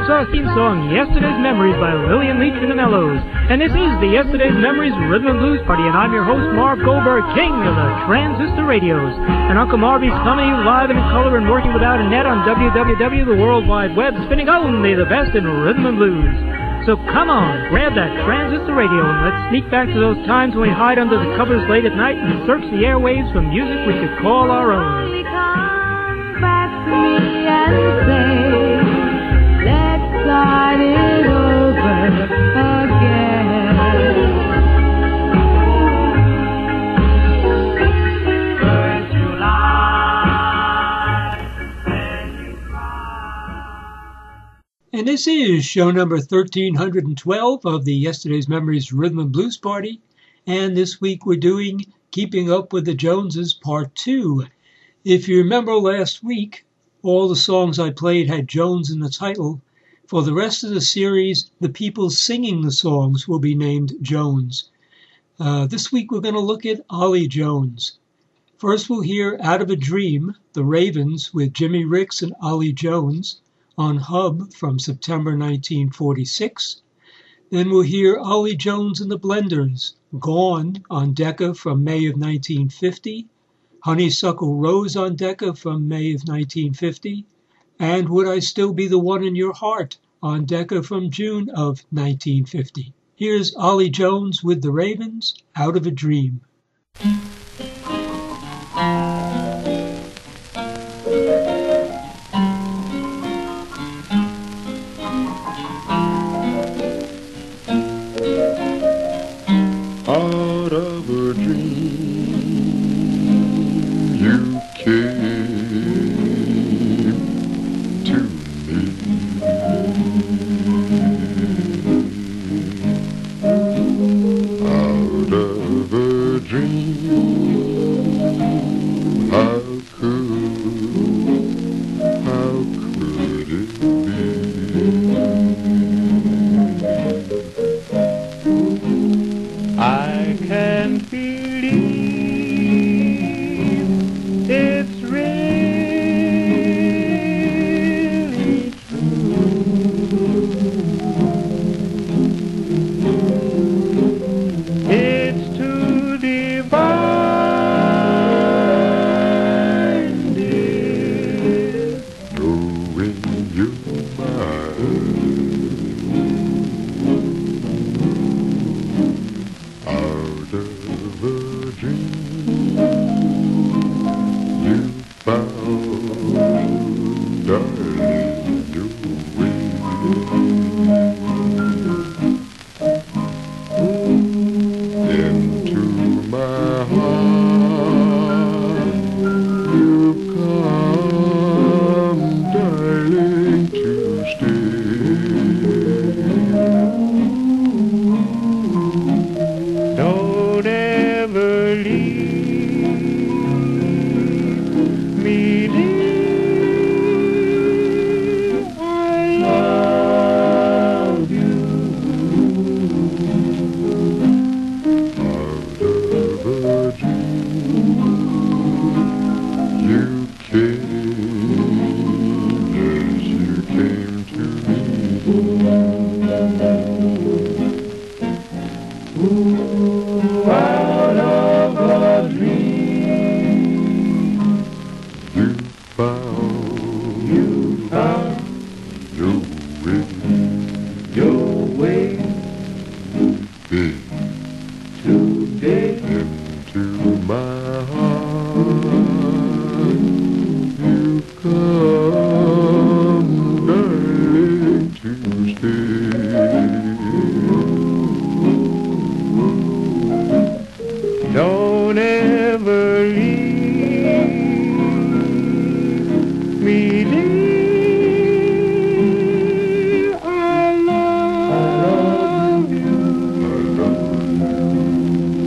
our theme song, Yesterday's Memories by Lillian Leach and the Mellows. And this is the Yesterday's Memories Rhythm and Blues Party, and I'm your host, Marv Goldberg, king of the transistor radios. And Uncle Marvy's coming to you live and in color and working without a net on WWW, the World Wide Web, spinning only the best in rhythm and blues. So come on, grab that transistor radio and let's sneak back to those times when we hide under the covers late at night and search the airwaves for music we could call our own. Come back to me and say, let's start it over again. First July, then you cry. And this is show number 1312 of the Yesterday's Memories Rhythm and Blues Party. And this week we're doing Keeping Up with the Joneses Part 2. If you remember last week, all the songs I played had Jones in the title. For the rest of the series, the people singing the songs will be named Jones. This week we're going to look at Ollie Jones. First we'll hear Out of a Dream, The Ravens with Jimmy Ricks and Ollie Jones on Hub from September 1946. Then we'll hear Ollie Jones and the Blenders, Gone on Decca from May of 1950. Honeysuckle Rose on Decca from May of 1950, and Would I Still Be the One in Your Heart on Decca from June of 1950. Here's Ollie Jones with the Ravens, Out of a Dream. Out of a dream you came to me. Out of a dream, how could it be? I can't believe it's really true. It's too divine, dear, knowing you're mine. Out of a dream you found, darling, your way into my heart. You've come, darling, to stay. Don't ever leave me, dear. I love you. Out of a dream you came, as you came to me. Out of a dream you found your way in today into my heart. You come, darling, to stay. Don't ever leave me, dear. I love you.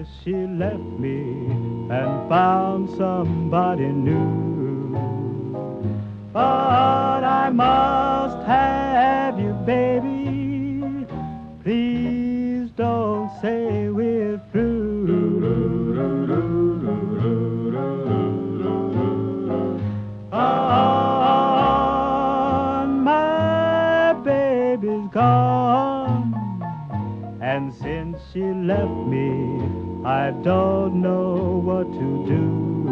she left me and found somebody new. But I must have you, baby. Please don't say we're through. My baby's gone, and since she left me, I don't know what to do.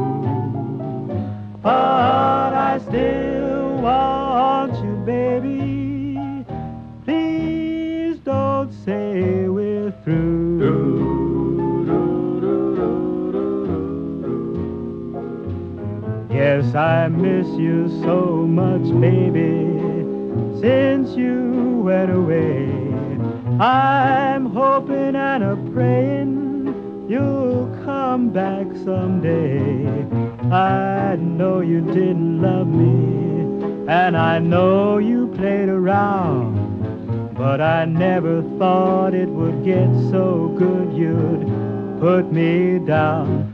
But I still want you, baby. Please don't say we're through. Yes, I miss you so much, baby, since you went away. I'm hoping and a-praying you'll come back someday. I know you didn't love me, and I know you played around, but I never thought it would get so good you'd put me down.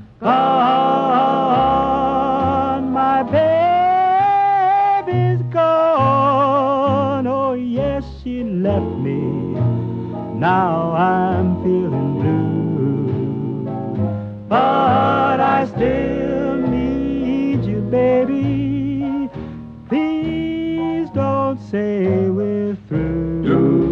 Gone, my baby's gone. Oh yes, she left me. Now I'm feeling blue, but I still need you, baby. Please don't say we're through.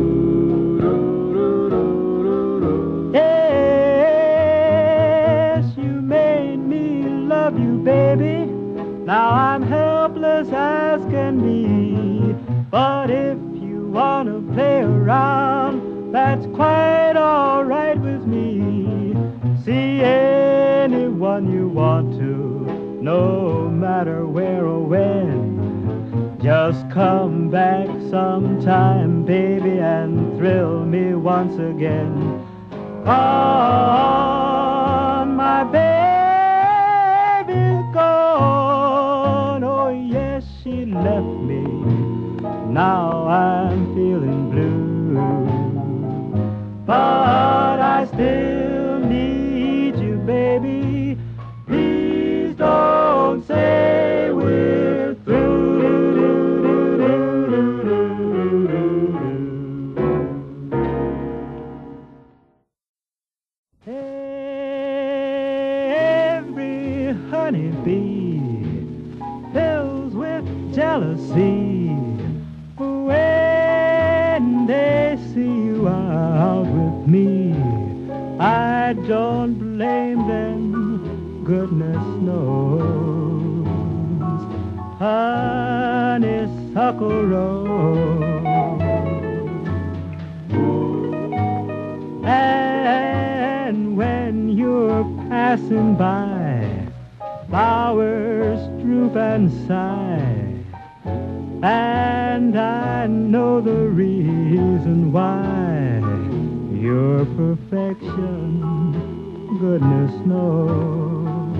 Yes, you made me love you, baby. Now I'm helpless as can be. But if you wanna play around, that's quite all right with me. See anyone you want to, no matter where or when. Just come back sometime, baby, and thrill me once again. Gone, my baby's gone. Oh yes, she left me. Now I'm feeling blue, but I still need you, baby. Please don't say we're through. Every honeybee fills with jealousy when they see you out with me. I don't blame them, goodness knows. Honeysuckle rose, and when you're passing by, flowers droop and sigh. And I know the reason why. Your perfection, goodness knows.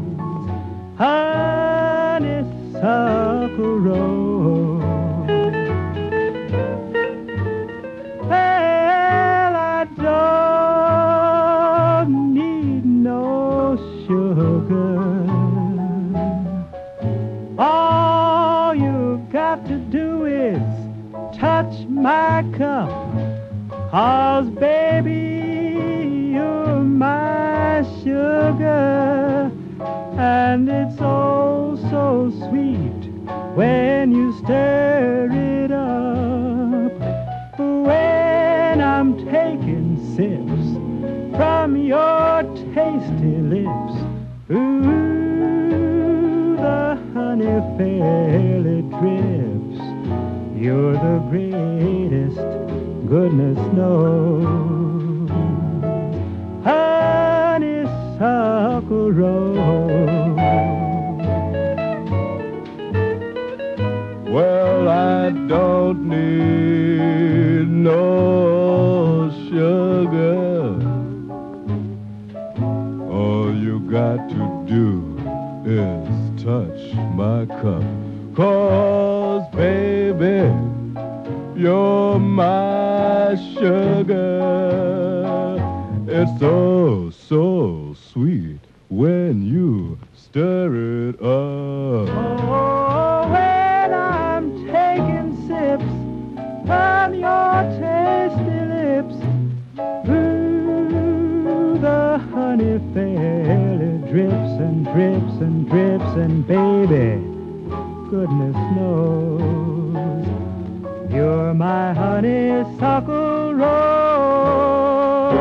Honeysuckle rose. Well, I don't need no sugar. All you got to do is touch my cup, 'cause baby, you're my sugar. And it's oh so sweet when you stir it up. When I'm taking sips from your tasty lips, ooh, the honey fairly drips. You're the greatest, goodness knows. Honeysuckle rose. Well, I don't need no sugar. All you got to do is touch my cup. 'Cause, baby, you're my sugar. It's so, so sweet when you stir it up. Oh, when I'm taking sips from your tasty lips, ooh, the honey fairly drips and drips and drips, and baby, goodness knows you're my honeysuckle rose.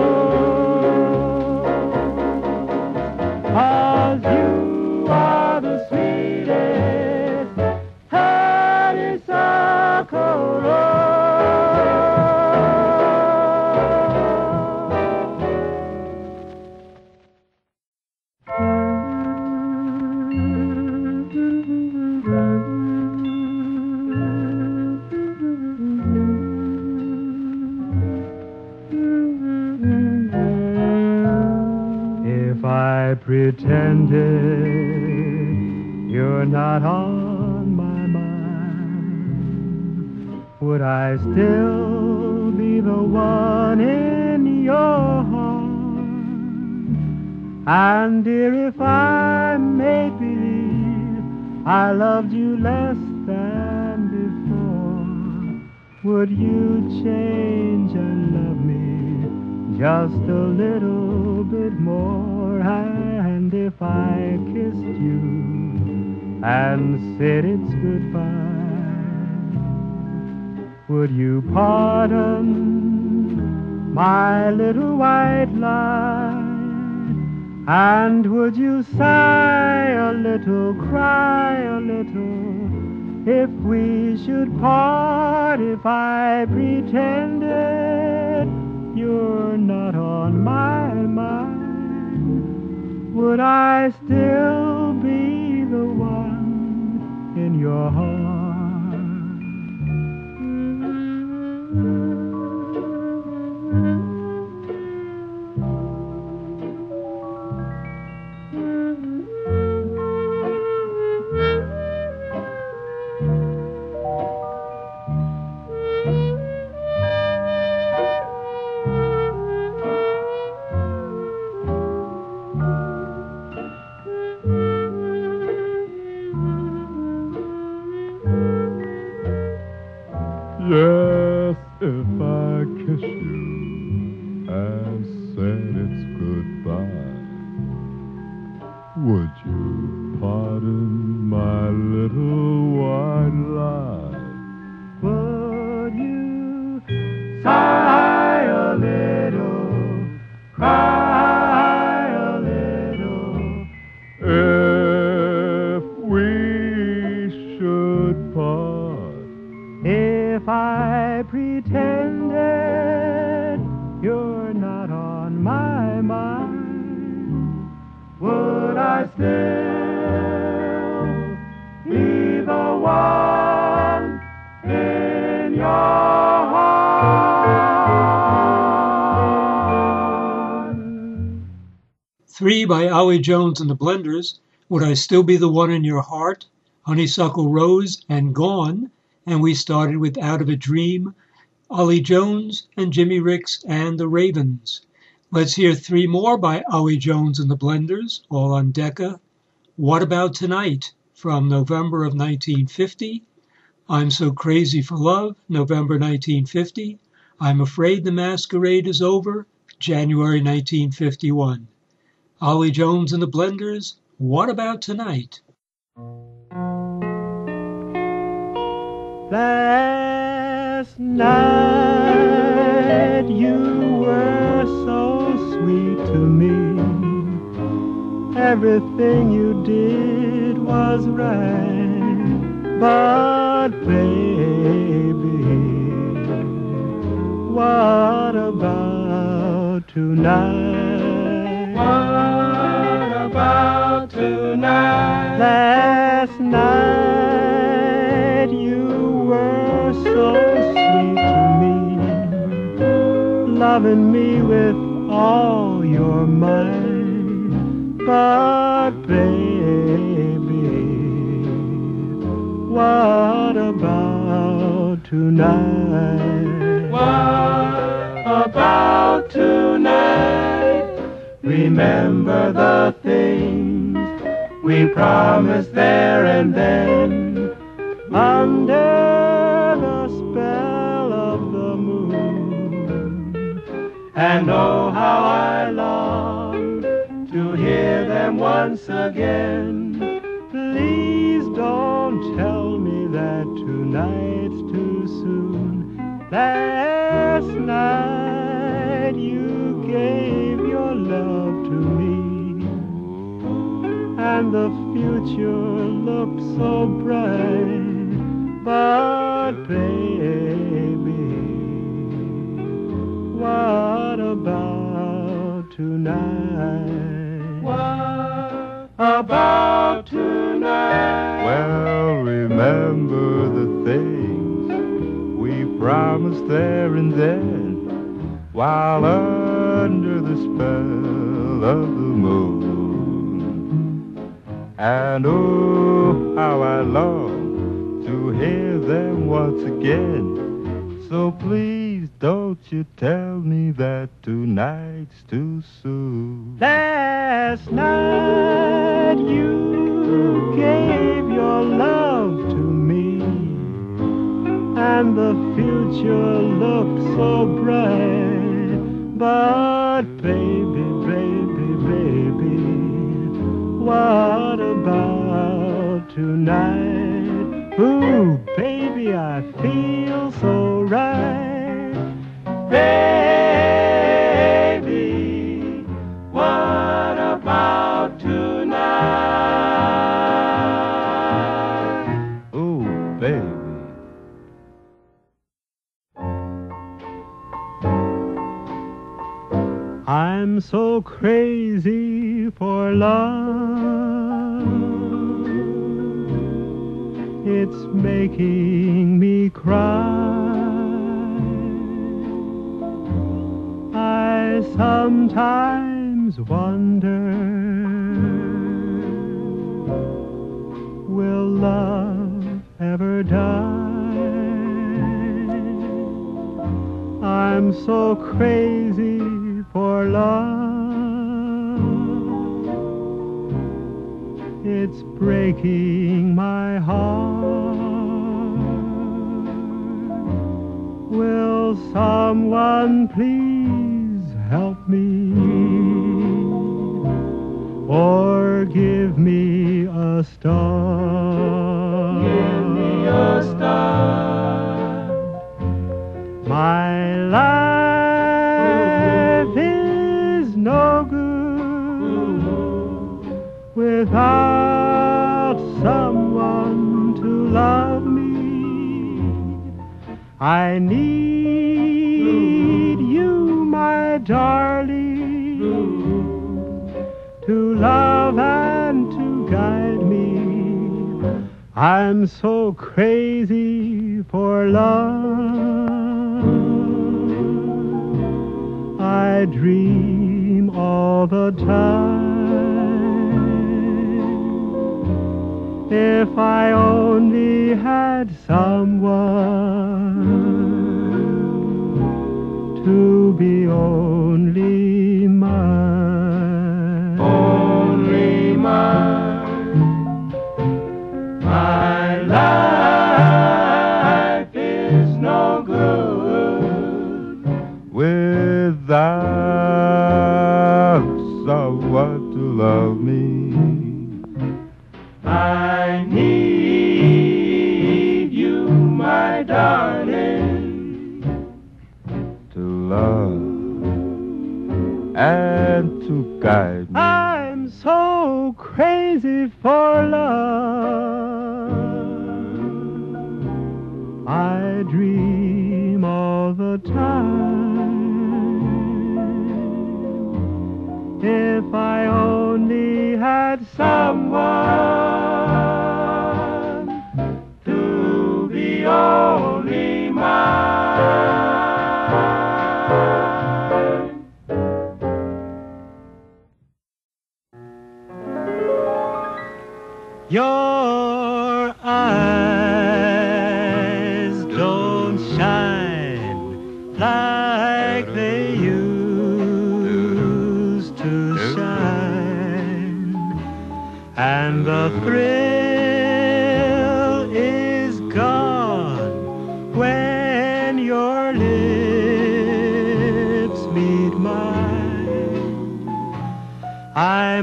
'Cause you are the sweetest honeysuckle rose. If I pretended you're not on my mind, would I still be the one in your heart? And dear, if I made believe I loved you less than before, would you change and love me just a little bit more? And if I kissed you and said it's goodbye, would you pardon my little white lie? And would you sigh a little, cry a little, if we should part? If I pretended you're not on my mind, would I still be the one in your heart? Yes, if I kiss you and said it's goodbye, would you pardon my little white lie? Would you sigh a little, cry a little, If we should part, if I pretended you're not on my mind? Would I still be the one in your heart? 3 by Ollie Jones and the Blenders, Would I Still Be the One in Your Heart, Honeysuckle Rose, and Gone. And we started with Out of a Dream, Ollie Jones and Jimmy Ricks and the Ravens. Let's hear 3 more by Ollie Jones and the Blenders, all on Decca. What About Tonight, from November of 1950. I'm So Crazy for Love, November 1950. I'm Afraid the Masquerade is Over, January 1951. Ollie Jones and the Blenders, What About Tonight? Last night you were so sweet to me. Everything you did was right. But baby, what about tonight? What about tonight? Last night you were so sweet to me, loving me with all your might. But baby, what about tonight? What about tonight? remember the things we promised there and then, under the spell of the moon. And oh, how I long to hear them once again. Please don't tell me that tonight's too soon. Last night you gave your love to me, and the future looked so bright. But baby, what about tonight? What about tonight? Well, remember the things we promised there and then, while under the spell of the moon. And oh, how I long to hear them once again. So please don't you tell me that tonight's too soon. Last night you gave your love to me, and the future looked so bright. But baby, baby, baby, what about tonight? Ooh, baby, I feel so right. Baby, what about tonight? Oh, baby. I'm so crazy for love, it's making me cry. I sometimes wonder, will love ever die? I'm so crazy for love, it's breaking my heart. Will someone please help me, or give me a star? Give me a star. My life is no good without someone to love me. I need you, my darling, to love and to guide me. I'm so crazy for love, I dream all the time. If I only had someone to be only mine. Only mine. My life is no good without someone to love me. I need you, my darling, To love and to guide me. I'm so crazy for love, I dream all the time. If I only had someone to be only mine. Your eyes don't shine like they used to The thrill is gone when your lips meet mine. I'm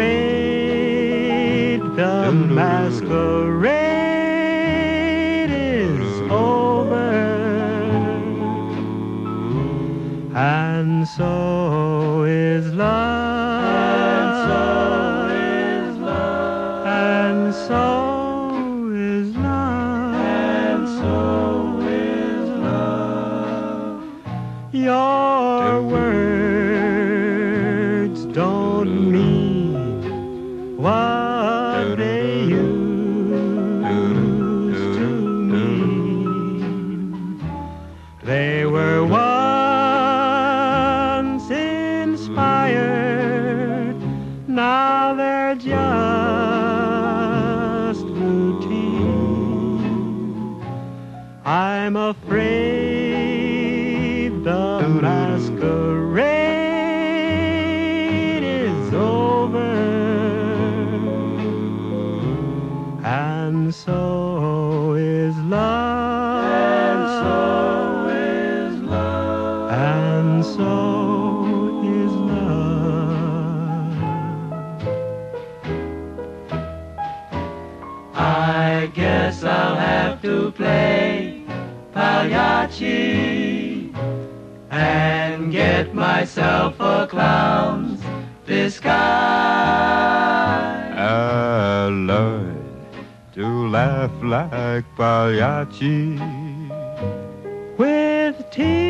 afraid the masquerade is over, and so is love, and so is love, and so is love, and so is love. Your words don't mean what they used to mean. They were once inspired, now they're just routine. I'm afraid the masquerade is over, and so is love, and so is love, and so is love. I guess I'll have to play Pagliacci and get myself a clown's disguise. I learned to laugh like Pagliacci With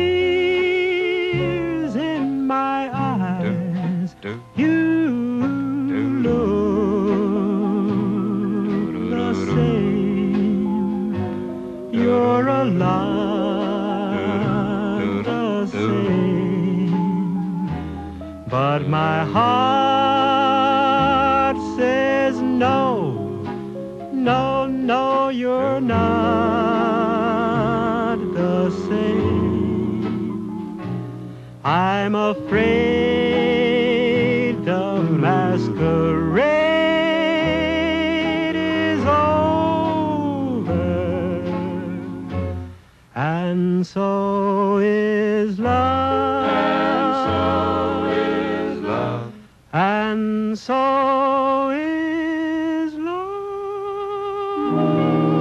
tears in my eyes, you look the same. You're a lot the same. But my heart says no, no, no, you're not the same. I'm afraid the masquerade is over, and so is love, and so is love, and so is love.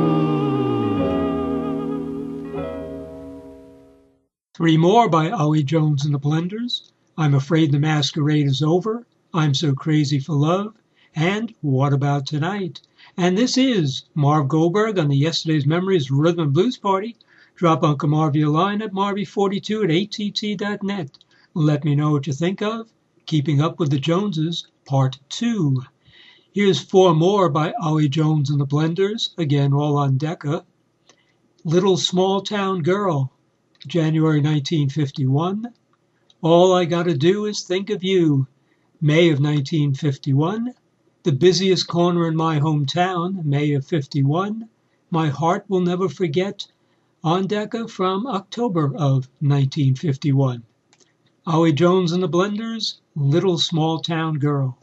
Three more by Ollie Jones and the Blenders. I'm Afraid the Masquerade is Over, I'm So Crazy for Love, and What About Tonight? And this is Marv Goldberg on the Yesterday's Memories Rhythm and Blues Party. Drop Uncle Marvy a line at marvy42@att.net. Let me know what you think of Keeping Up with the Joneses, Part 2. Here's four more by Ollie Jones and the Blenders, again all on Decca. Little Small Town Girl, January 1951. All I Gotta Do Is Think of You, May of 1951. The Busiest Corner in My Hometown, May of 51. My Heart Will Never Forget, on Decca from October of 1951. Ollie Jones and the Blenders, Little Small Town Girl.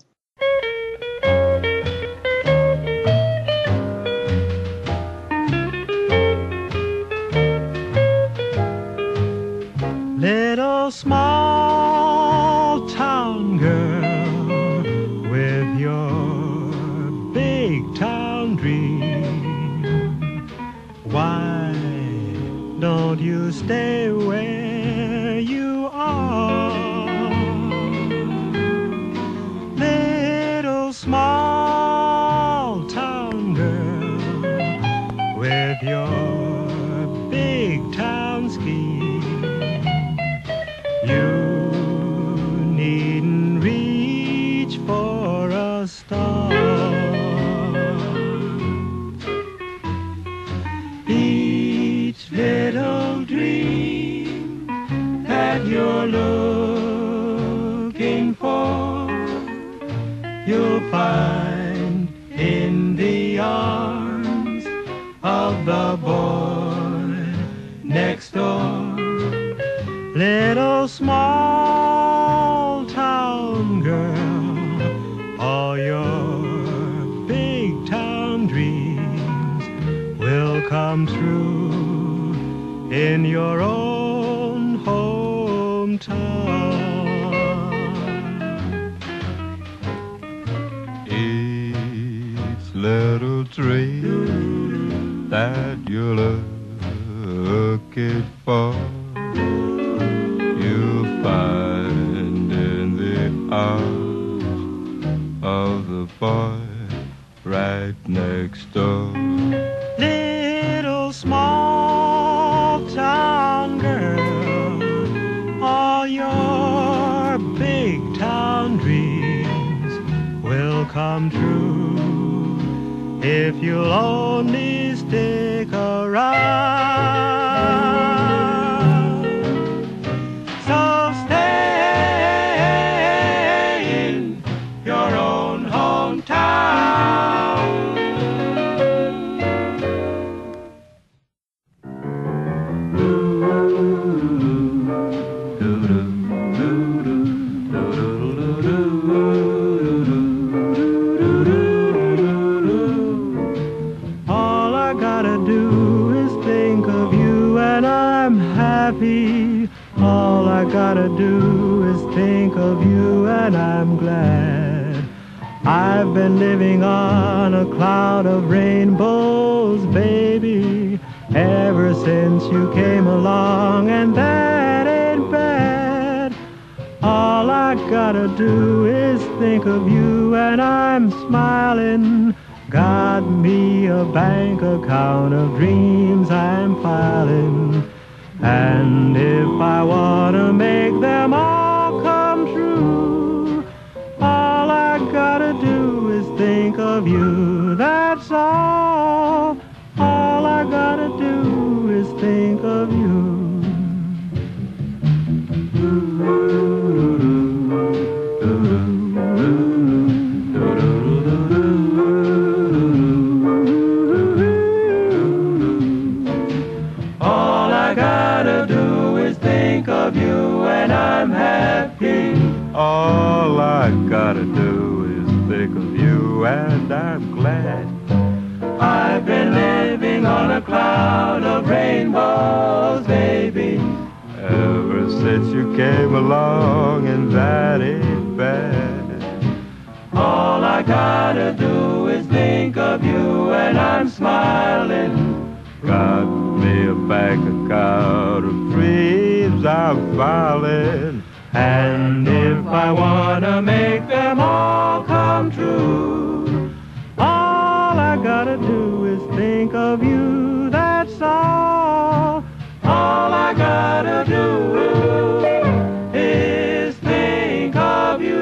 Little small town girl with your big town dream, why don't you stay where you are? Little small town girl with your big town scheme, you needn't reach for a star. Each little dream that you're looking for, you'll find in the arms of the boy next door. Little small town girl, all your big tree that you're looking for. You'll find in the arms of the boy right next door. Little small town girl, all your big town dreams will come true if you'll only stick around. So stay in your own hometown. All I gotta do is think of you and I'm happy. All I gotta do is think of you and I'm glad. I've been living on a cloud of rainbows, baby, ever since you came along, and that ain't bad. All I gotta do is think of you and I'm smiling. Got me a bank account of dreams I'm filing. And if I wanna make them all come true, all I gotta do is think of you, that's all. All I gotta do is think of you. All I gotta do is think of you and I'm happy. All I gotta do is think of you and I'm glad. I've been living on a cloud of rainbows, baby, Ever since you came along, and that ain't bad. all I gotta do is think of you and I'm smiling. Got me a bank account of dreams I'm filing. And if I wanna make them all come true, all I gotta do is think of you, that's all. All I gotta do is think of you.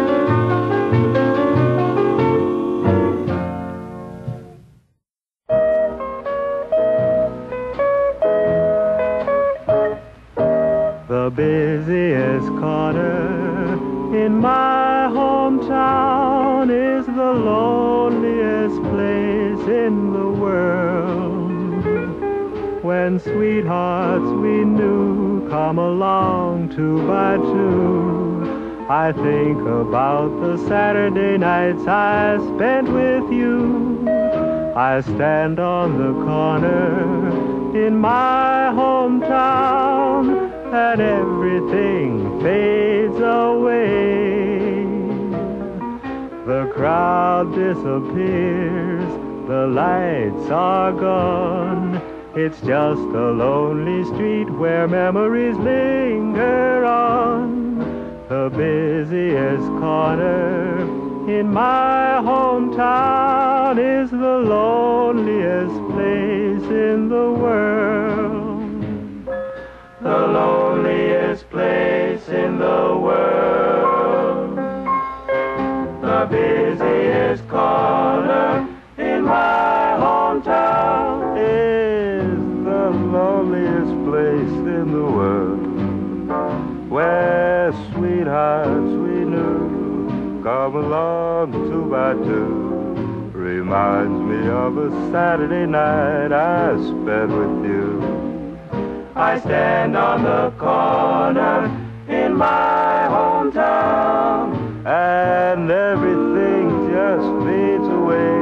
The busiest corner in my hometown is the loneliest place in the world. When sweethearts we knew come along 2 by 2, I think about the Saturday nights I spent with you. I stand on the corner in my hometown and everything fades away. The crowd disappears, the lights are gone. It's just a lonely street where memories linger on. The busiest corner in my hometown is the loneliest place in the world. The loneliest place in the world. The busiest corner in my hometown Is the loneliest place in the world, where sweethearts we knew come along 2 by 2. Reminds me of a Saturday night I spent with you. I stand on the corner in my hometown, And everything just fades away.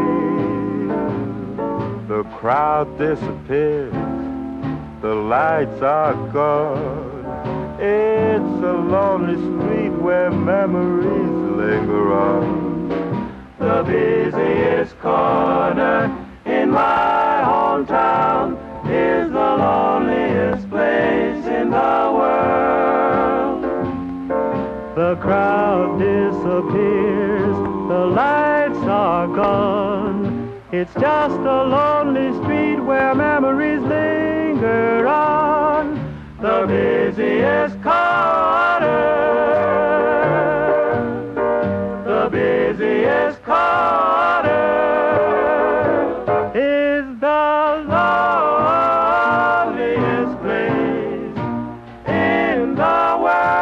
The crowd disappears, the lights are gone. It's a lonely street where memories linger on. the The busiest corner in my hometown is the loneliest place in the world. The crowd disappears, the lights are gone. It's just a lonely street where memories linger on. The busiest corner, the busiest corner is the loneliest place in the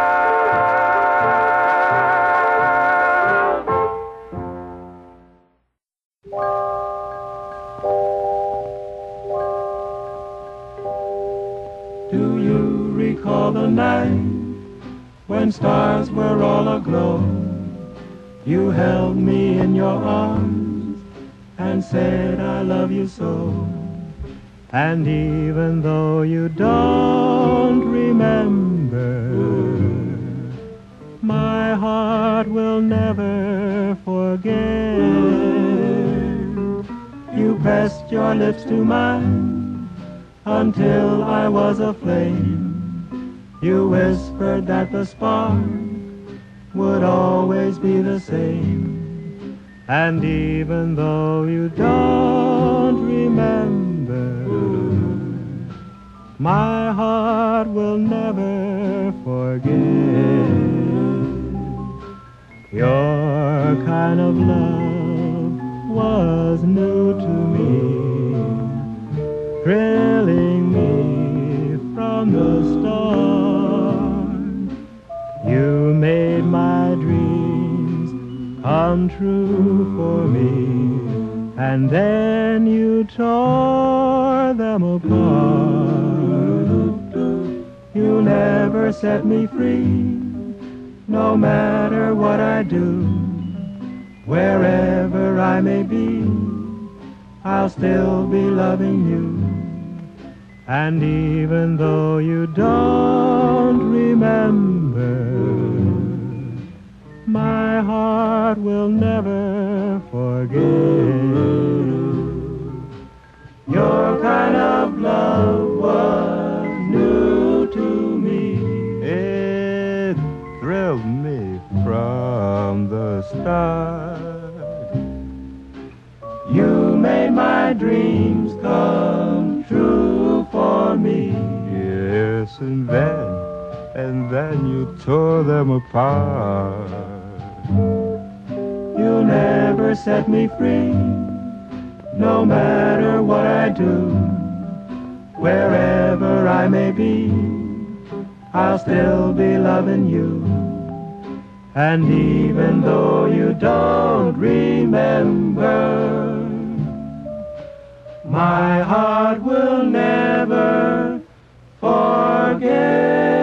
world. Do you recall the night when stars were all aglow? You held me in your arms and said, I love you so. And even though you don't remember, my heart will never forget. You pressed your lips to mine until I was aflame. You whispered that the spark would always be the same. And even though you don't remember, my heart will never forget. Your kind of love was new to me, thrilling me from the start. You made my dreams come true for me, and then you tore them apart. You never set me free, no matter what I do. Wherever I may be, I'll still be loving you. And even though you don't remember, my heart will never forget. Your kind of love was new to me. It thrilled me from the start. You made my dreams come true for me. Yes, and then you tore them apart. You never set me free, no matter what I do. Wherever I may be, I'll still be loving you. And even though you don't remember, my heart will never forget.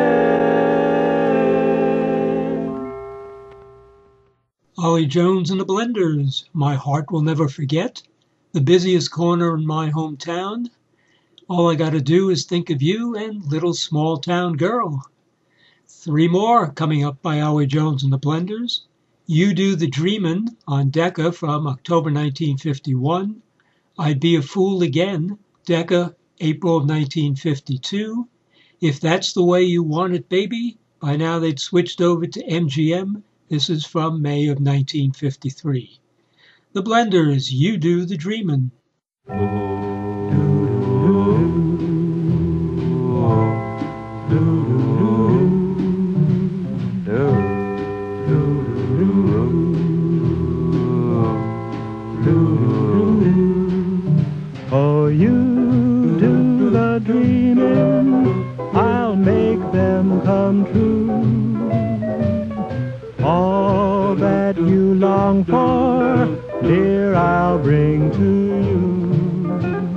Ollie Jones and the Blenders, My Heart Will Never Forget, The Busiest Corner in My Hometown, All I Gotta Do Is Think of You, and Little Small Town Girl. Three more coming up by Ollie Jones and the Blenders. You Do the Dreamin' on Decca from October 1951. I'd Be a Fool Again, Decca, April of 1952. If That's the Way You Want It, Baby, by now they'd switched over to MGM. This is from May of 1953. The Blenders, You Do the Dreamin'. Oh, you do the dreaming, I'll make them come true. All that you long for, dear, I'll bring to you.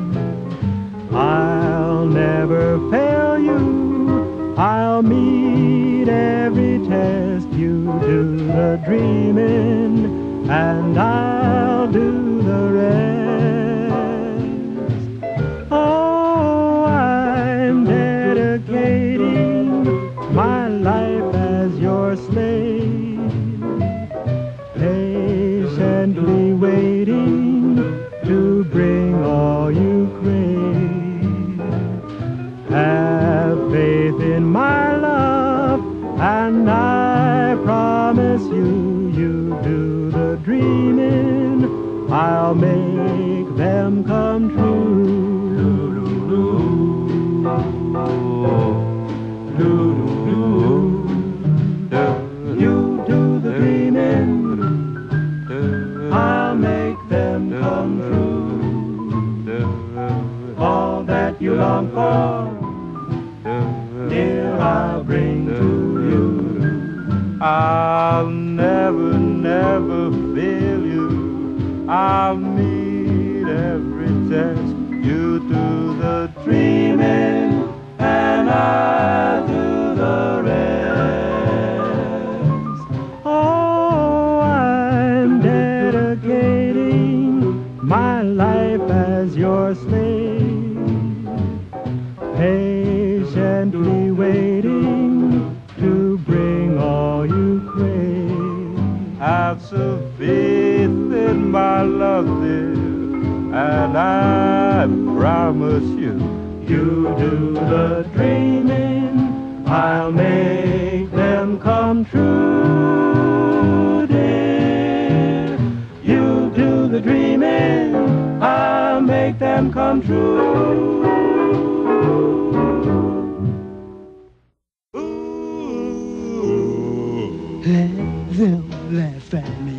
I'll never fail you, I'll meet every test. You do the dreaming, and I'll do the rest. Oh, I'm dedicating my life as your slave, patiently I'll make them come true. You do the dreaming, I'll make them come true. All that you long for, dear, I'll bring to you. I'll never, never fail you. I'll meet every test. You do the dreaming, and I'll do the rest. Oh, I'm dedicating my life as your slave, patiently waiting to bring all you crave. Have some faith in my love, dear, and I promise you, you do the dreaming, I'll make them come true, dear. You do the dreaming, I'll make them come true. Let them laugh at me,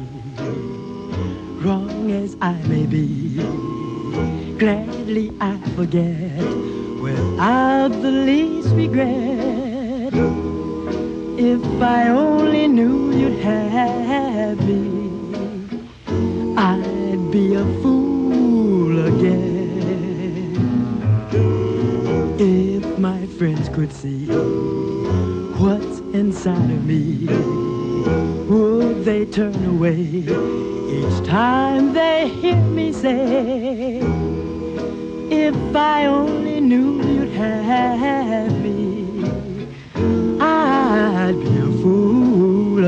wrong as I may be. Gladly I forget, without the least regret. If I only knew you'd have me, I'd be a fool again. If my friends could see what's inside of me, would they turn away each time they hear me say, if I only knew you'd have me, I'd be a fool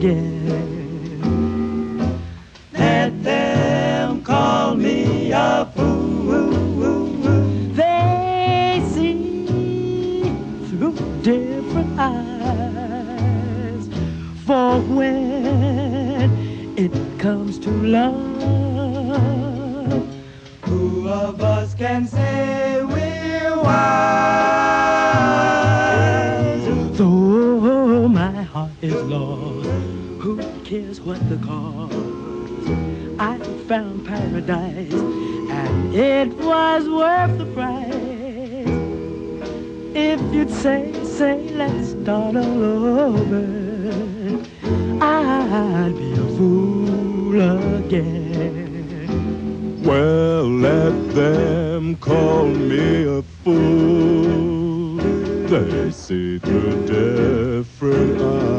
again. Let them call me a fool. They see through different eyes. For when it comes to love, who of us can say we're wise? Though my heart is lost, who cares what the cost? I found paradise, and it was worth the price. If you'd say, let's start all over, I'd be a fool again. Well, let them call me a fool. They see through different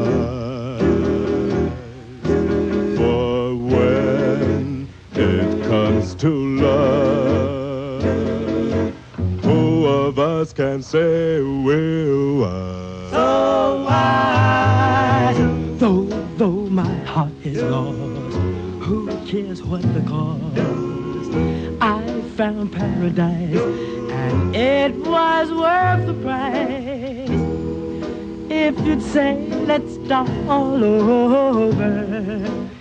eyes. For when it comes to love, who of us can say we're wise? So wise. Though my heart is lost, who cares what the cost? I found paradise, and it was worth the price. If you'd say, let's start all over,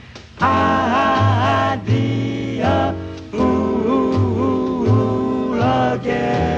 I'd be a fool again.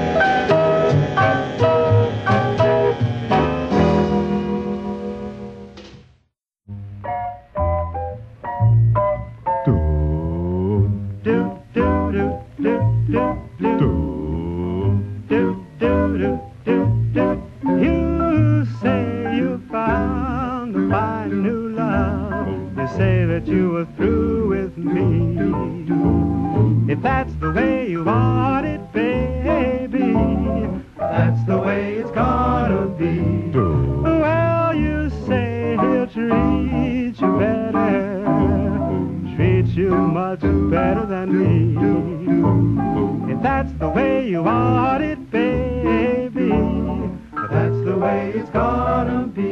You say you found a fine new love. You say that you were through with me. If that's the way you want it, baby, that's the way it's gonna be. Well, you say he'll treat you better, treat you much better than me. If that's the way you want it, baby, that's the way it's gonna be.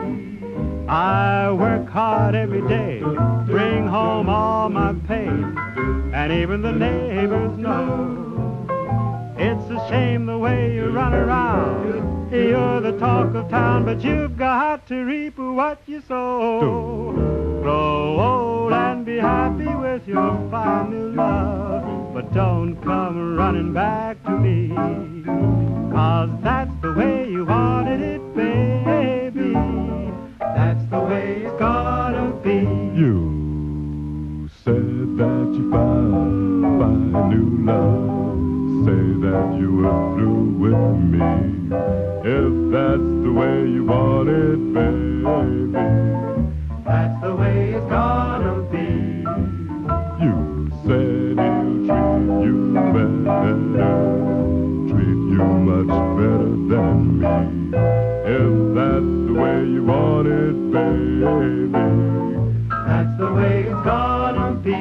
I work hard every day, bring home all my pay, and even the neighbors know. It's a shame the way you run around. You're the talk of town, but you've got to reap what you sow. Grow old and be happy with your fine new love. don't come running back to me. 'Cause that's the way you wanted it, baby. That's the way it's gonna be. You said that you found my new love. Say that you were through with me. If that's the way you want it, baby, That's the way it's gonna be. you said he'll treat you better, treat you much better than me. If that's the way you want it, baby, That's the way it's gonna be.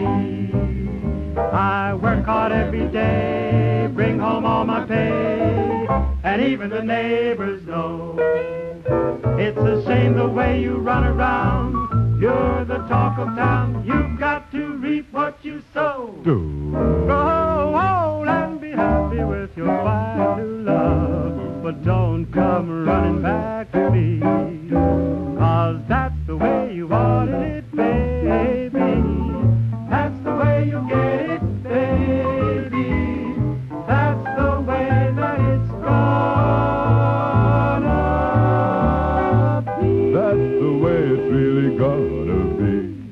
I work hard every day, bring home all my pay, and even the neighbors know. It's a shame the way you run around. You're the talk of town. You've got to reap what you sow. do. Go home and be happy with your fine new love. But don't come running back to me. 'Cause that's the way you wanted it, baby. That's the way you get it, baby. That's the way that it's gonna be. That's the way it's really gonna be.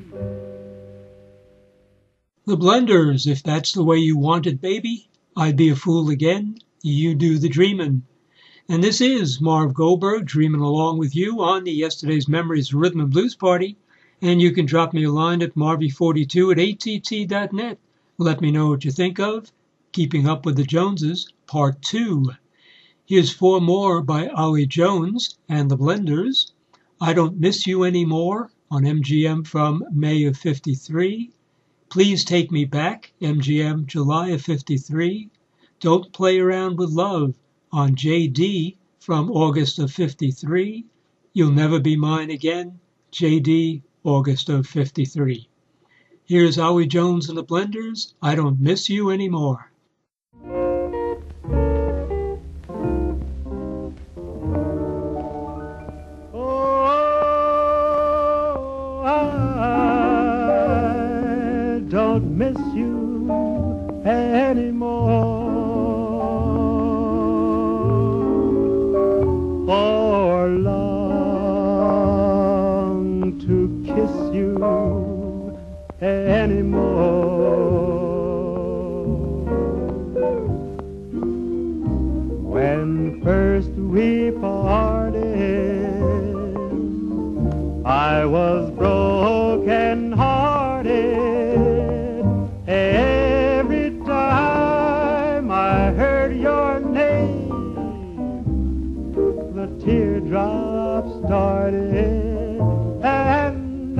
The Blenders, if that's the way you want it, baby. I'd be a fool again. You do the dreamin'. And this is Marv Goldberg dreaming along with you on the Yesterday's Memories Rhythm and Blues Party. And you can drop me a line at marvy42@att.net. Let me know what you think of Keeping Up with the Joneses, Part 2. Here's 4 more by Ollie Jones and the Blenders. I Don't Miss You Anymore on MGM from May of '53. Please Take Me Back, MGM, July of '53. Don't Play Around with Love on JD from August of '53. You'll Never Be Mine Again, JD, August of '53. Here's Ollie Jones and the Blenders, I Don't Miss You Anymore. Oh, I don't miss you anymore. Or long to kiss you anymore. When first we parted, I was broken hearted. Every time I heard your name, the teardrops started, and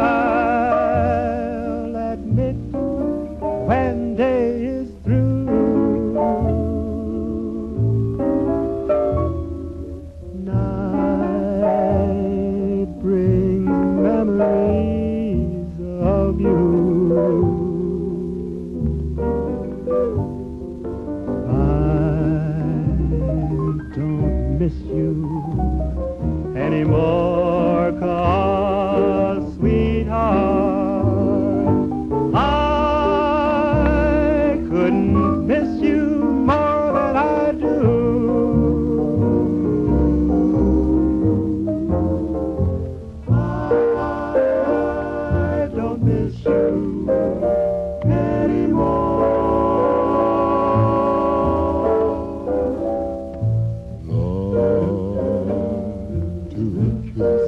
I'll admit when day is through, night brings memories of you. Don't miss you anymore, 'cause, sweetheart, I couldn't miss you more than I do. I don't miss you anymore. To kiss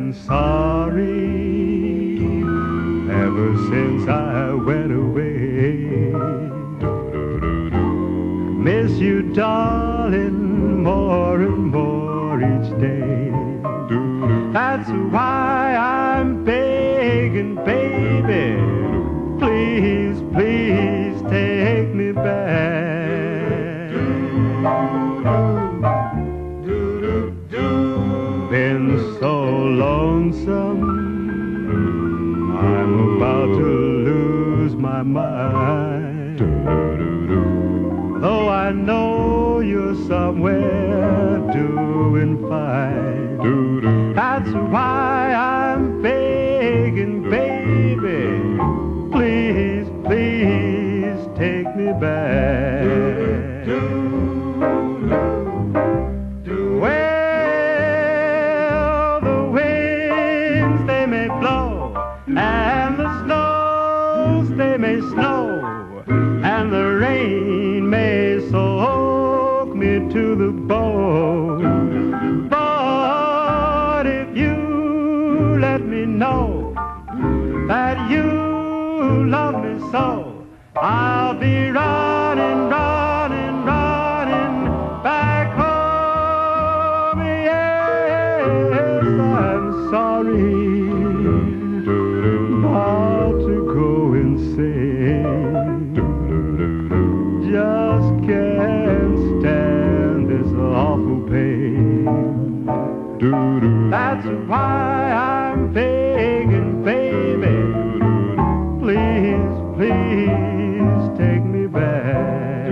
been sorry ever since I went away. Miss you, darling, more and more each day. That's why I'm begging, baby, please, please take me back. Been so lonesome, I'm about to lose my mind. Though I know you're somewhere doing fine. That's why I'm begging, baby, please, please take me back. Well, the winds, they may blow, and the snows, they may snow, and the rain may soak me to the bone. But if you let me know that you love me so, I'll be running, running, running back home. Yes, I'm sorry, about to go insane. Just can't stand this awful pain. That's why I'm begging, baby, please, please take me back.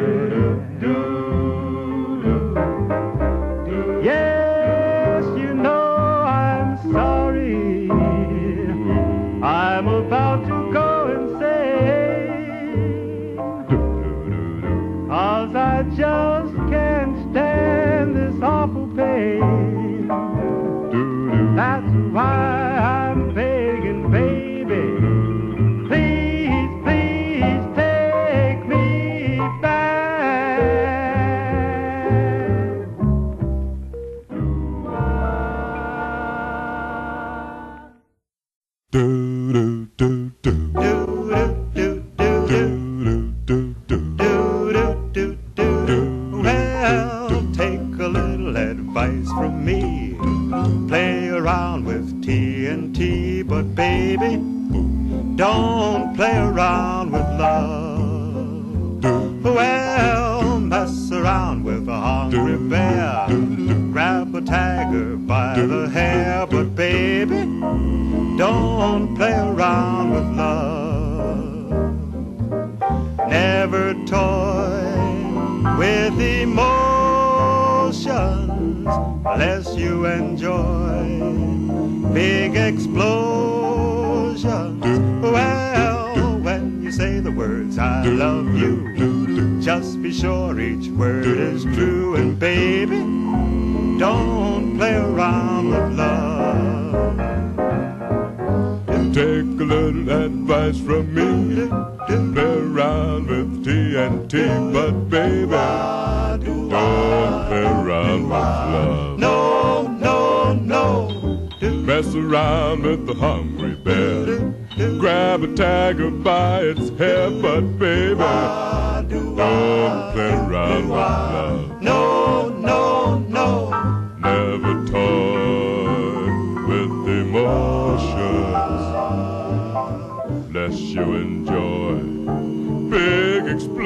Yes, you know I'm sorry, I'm about to go insane, 'cause I just can't stand this awful pain. That's why I'm begging, baby, please, please take me back. Well, take a little advice from me. Play around with TNT, but baby, don't play around with love. Well, mess around with a hungry bear, grab a tiger by the hair, but baby, don't play around with love. Never toy with emotions unless you enjoy big explosions. Well, when you say the words I love you, just be sure each word is true. And baby, don't play around with love. Take a little advice from me. Play around with TNT, but baby, don't play around with love. No, no, no. Mess around with the hungry bear, grab a tiger by its hair, but baby, don't play around with love. No, no, no. Never toy with emotions unless you enjoy big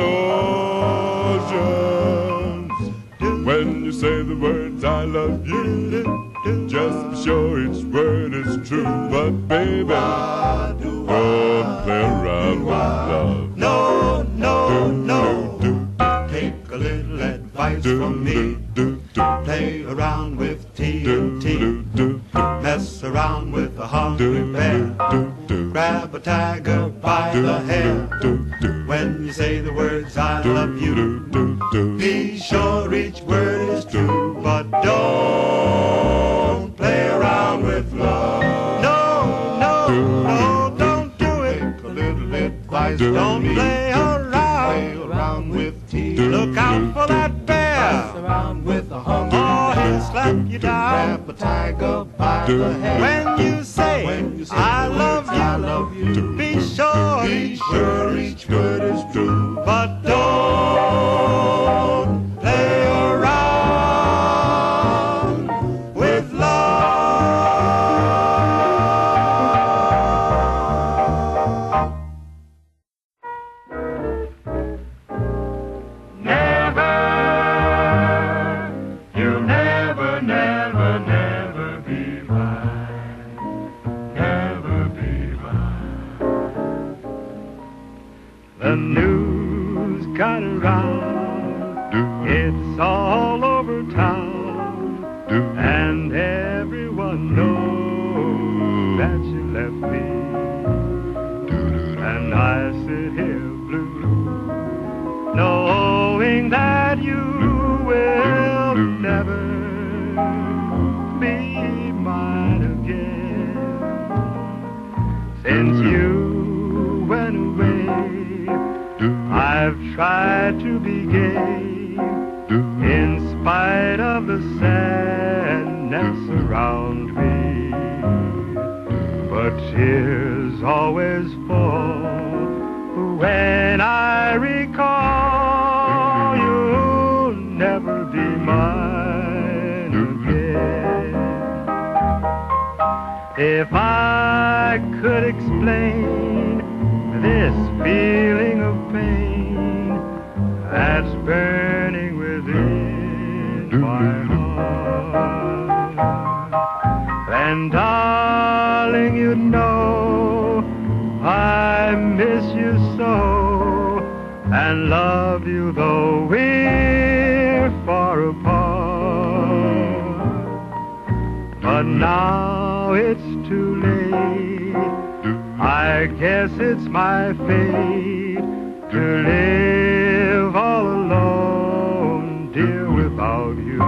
explosions. When you say the words I love you, just be sure each word is true. But baby, don't play around with love. No, no, no. Take a little advice from me. Play around with TNT. Mess around with a hungry bear, grab a tiger by the hair. When you say the words I love you, be sure each word is true. But don't play around with love. No, no, no, don't do it. Take a little advice. Don't play around with tea. Look out for that bear. Mess around with a hungry bear. He'll slap you down. Grab a tiger by When you say, I love you, to be sure each word is true. But don't play around with love. Never, you'll never, never, never be mine. Never be mine. The news got around, it's all over town, and everyone knows that you left me. And I sit here blue, knowing that you will never be mine again. Since you went away, I've tried to be gay, in spite of the sadness around me. But tears always fall when I recall you'll never be mine again. If I could explain this feeling of pain that's burning within my heart, then darling, you'd know I miss you so, and love you though we're far apart. But now it's too late, I guess it's my fate to live all alone, dear, without you.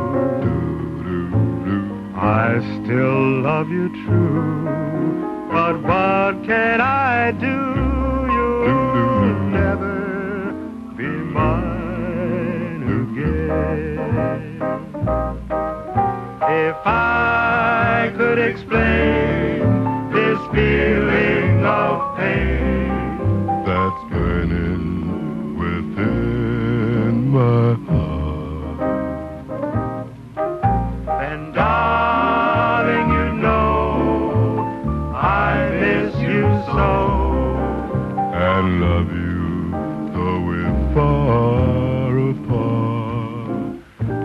I still love you true, but what can I do? You'll never be mine again. If I could explain this feeling of pain that's burning within my heart, then darling, you know I miss you so, and love you though we're far apart.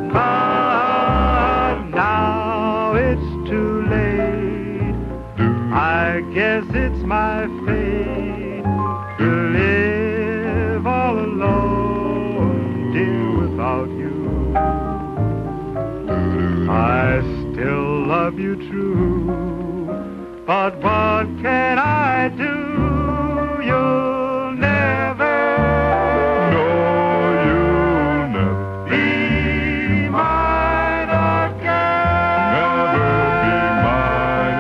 but now it's too late. I guess it's my fate to live all alone, dear, without you. I still love you true, but what can I do? You'll never, No, you'll never, be mine again. never be mine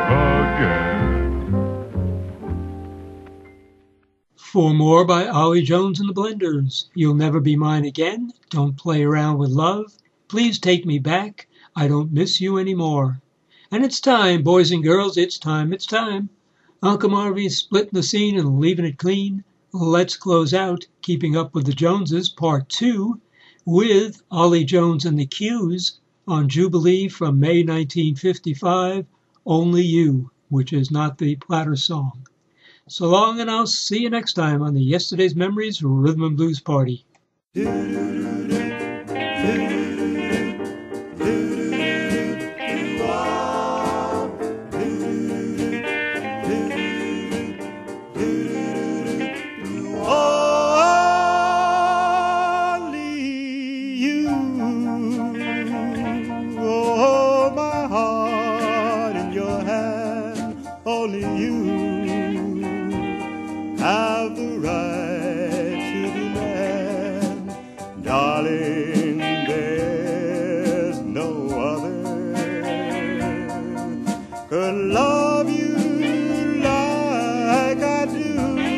again. For more by Ollie Jones and the Blenders. You'll Never Be Mine Again. Don't Play Around with Love. Please Take Me Back. I Don't Miss You Anymore. And it's time, boys and girls, it's time. Uncle Marvy's splitting the scene and leaving it clean. Let's close out Keeping Up with the Joneses, Part 2, with Ollie Jones and the Q's on Jubilee from May 1955, Only You, which is not the Platter song. So long, and I'll see you next time on the Yesterday's Memories Rhythm and Blues Party. Only you, oh, my heart in your hand. Only you have the right to demand, darling, there's no other could love you like I do.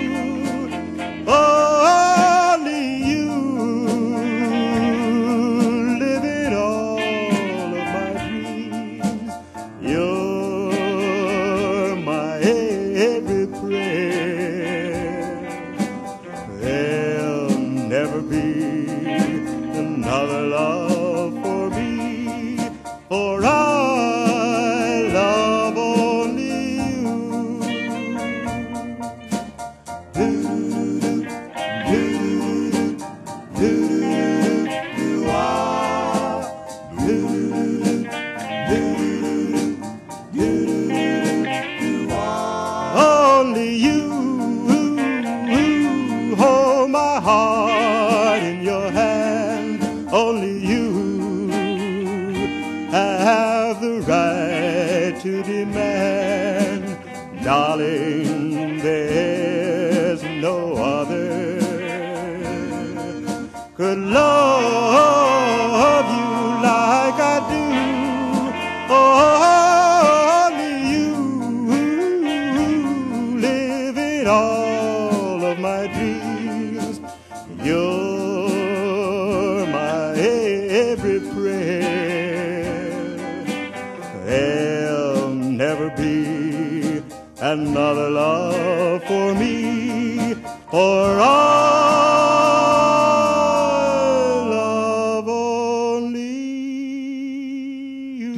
Only you live in all of my dreams. You'll another love for me, for I love only you. Only you hold my heart in your hand. Only you have the right to demand, darling, there's no other could love you like I do. Only you live in all of my dreams. You're my every prayer. There'll never be another love for me, or I love only you.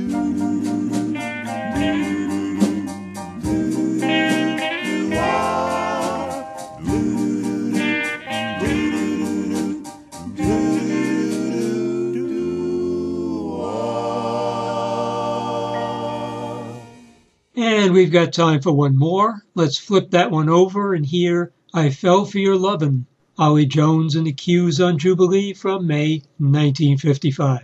And we've got time for one more. Let's flip that one over and hear I Fell for Your Lovin', Ollie Jones and the Q's on Jubilee from May 1955.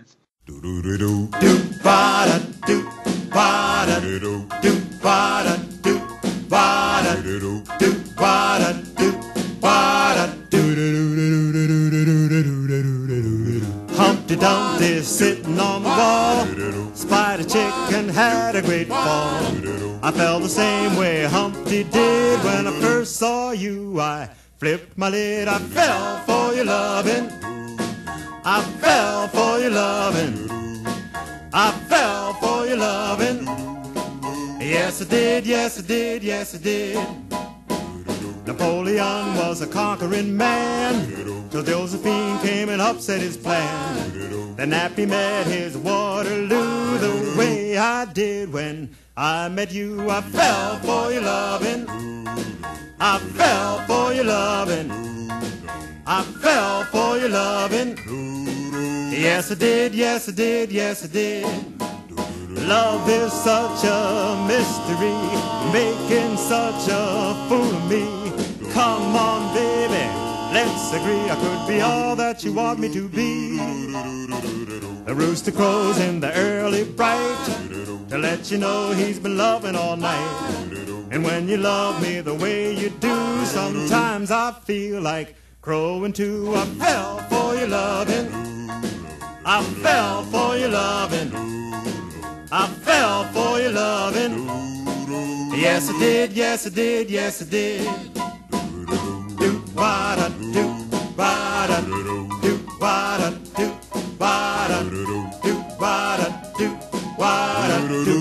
Humpty Dumpty sitting on the wall, spied a chicken, had a great fall. I felt the same way Humpty did when I first saw you. I flipped my lid, I fell for your lovin'. I fell for your lovin'. I fell for your lovin'. Yes, I did, yes, I did, yes, I did. Napoleon was a conquering man, till Josephine came and upset his plan. Then Nappy met his Waterloo the way I did when I met you. I fell for your lovin'. I fell for your lovin'. I fell for your lovin'. Yes, I did, yes, I did, yes, I did. Love is such a mystery, making such a fool of me. Come on, baby, let's agree I could be all that you want me to be. The rooster crows in the early bright to let you know he's been loving all night. And when you love me the way you do, sometimes I feel like crowing too. I fell for your lovin'. I fell for your lovin'. I fell for your lovin'. Yes, I did, yes, I did, yes, I did. Do ba da do ba da do ba da do ba da do ba da do ba da do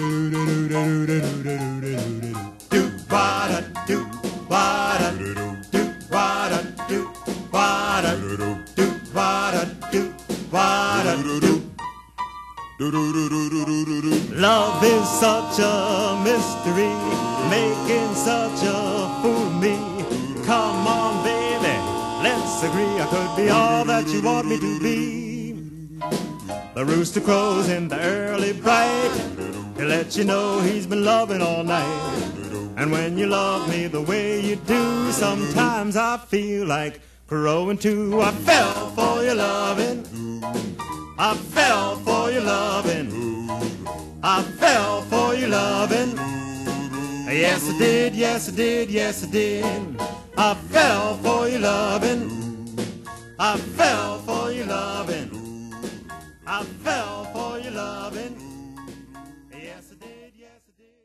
do ba da do ba da do ba da do ba da do ba da do ba da do. Love is such a mystery, making such a fool of me. Come on, baby, let's agree I could be all that you want me to be. The rooster crows in the early bright to let you know he's been loving all night. And when you love me the way you do, sometimes I feel like crowing too. I fell for your lovin'. I fell for your lovin'. I fell for your lovin'. Yes, I did, yes, I did, yes, I did. I fell for your lovin'. I fell for your lovin'. I fell